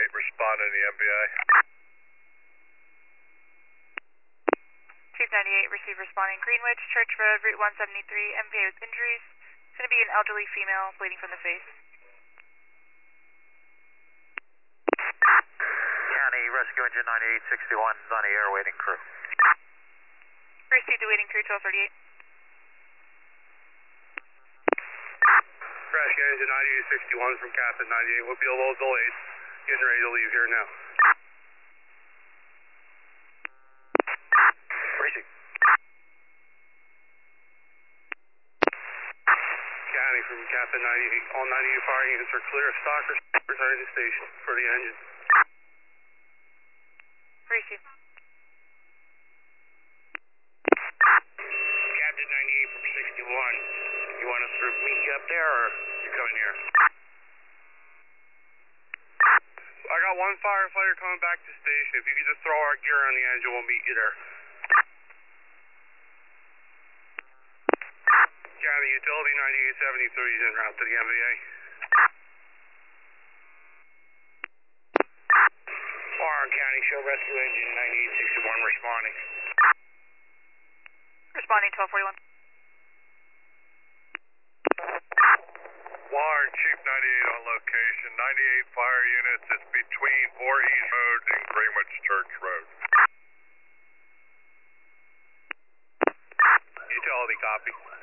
responding to the MBA. Chief 98, receive responding Greenwich, Church Road, Route 173, MVA with injuries. It's going to be an elderly female bleeding from the face. County Rescue Engine 9861 is on the air waiting crew. Receive the waiting crew 1238. Rescue Engine 9861 from Captain 98. We'll be a little delayed. Getting ready to leave here now. Receive. County from Captain 98. All 98 fire units are clear of stalkers returning to station for the engine. Receive. Captain 98 from 61. You want us to meet you up there or you coming here? I got one firefighter coming back to station. If you could just throw our gear on the engine, we'll meet you there. County Utility 9873 is en route to the MVA. Warren County Show Rescue Engine 9861 responding. Responding 1241. Warren, Chief 98 on location. 98 fire units. It's between Voorhees Road and Greenwich Church Road. Utility copy.